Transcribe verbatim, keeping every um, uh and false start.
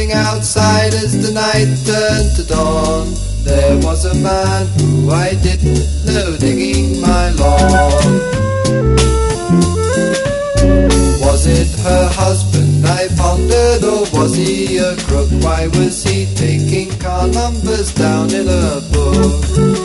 standing outside as the night turned to dawn. There was a man who I didn't know digging my lawn. Was it her husband, I pondered, or was he a crook? Why was he taking car numbers down in a book?